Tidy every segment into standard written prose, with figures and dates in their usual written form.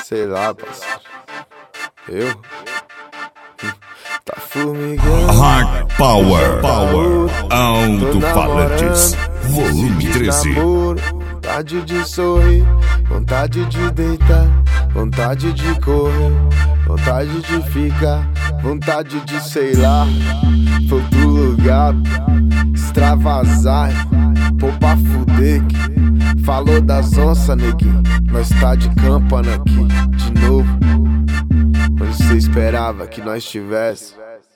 Sei lá, parceiro. Eu? Tá formigando. Hard Power, Alto-Falantes, volume 13. Vontade de sorrir, vontade de deitar, vontade de correr, vontade de ficar, vontade de sei lá, foi pro lugar, extravasar, pô pra fuder que falou das onças, neguinho, nós tá de campana aqui, de novo, onde cê esperava que nós tivesse.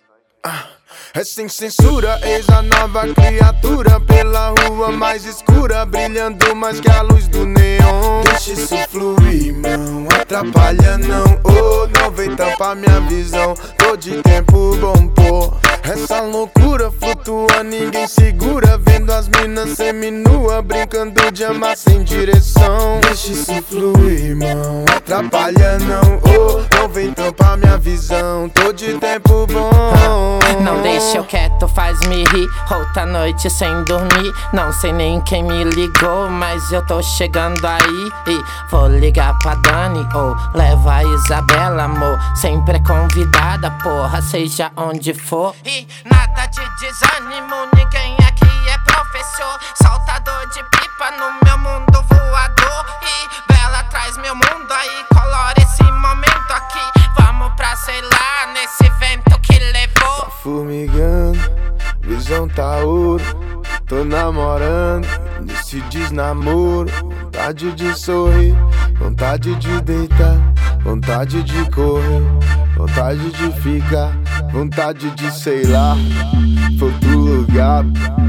É sem censura, eis a nova criatura pela rua mais escura, brilhando mais que a luz do neon. Deixa isso fluir, não atrapalha não, oh, não vem tampar minha visão. Tô de tempo bom, pô, essa loucura flutua, ninguém segura, vendo as minas seminua, brincando de amar sem direção. Deixa isso fluir, não atrapalha não, oh, não vem tampar minha visão. Tô de tempo bom. Não deixa eu quieto, faz-me rir. Outra noite sem dormir, não sei nem quem me ligou, mas eu tô chegando aí e vou ligar pra Dani ou leva a Isabela, amor. Sempre é convidada, porra, seja onde for. E nada de desânimo, ninguém aqui é professor. Soltador de pipa no meu mundo voador. E Bela traz meu mundo aí, colore esse momento aqui. Vamos pra, sei lá, nesse vento que levou. Tá formigando, visão tá ouro, tô namorando, nesse desnamoro. Vontade de sorrir, vontade de deitar, vontade de correr, vontade de ficar, vontade de sei lá, foi pro lugar,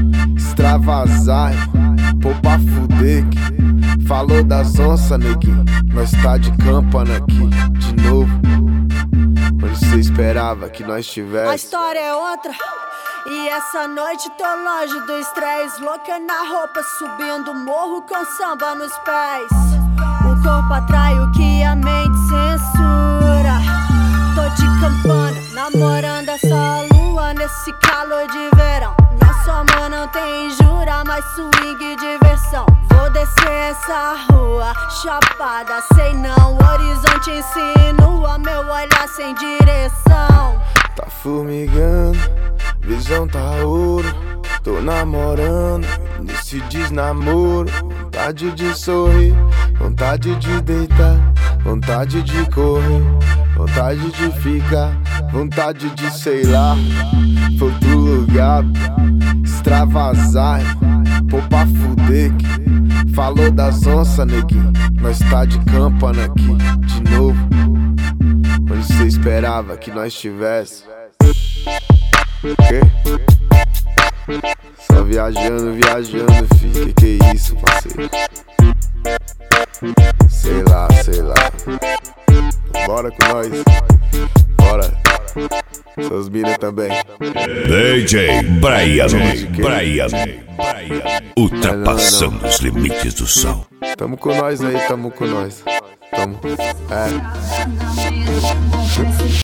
extravasar, pô pra fuder que falou das onças, neguinho, nós tá de campana aqui, de novo, onde cê esperava que nós tivesse. A história é outra, e essa noite tô longe do estresse, louca na roupa, subindo o morro com samba nos pés. O corpo atrai o que a mente censura. Tô de campana, namorando essa lua nesse calor de verão. Nosso amor não tem jura, mas swing e diversão. Vou descer essa rua, chapada, sei não. Horizonte insinua, meu olhar sem direção. Tá formigando, visão tá ouro, tô namorando, nesse desnamoro. Vontade de sorrir, vontade de deitar, vontade de correr, vontade de ficar, vontade de sei lá, foi pro lugar, extravasar, pô pra fuder que falou das onças, neguinho, nós tá de campana aqui, de novo, onde cê esperava que nós tivesse. Que? Só viajando, fi, que é isso, parceiro? Sei lá. Bora com nós, bora. Seus mina também. DJ Brian, ultrapassando os limites do som. Tamo com nós aí, tamo.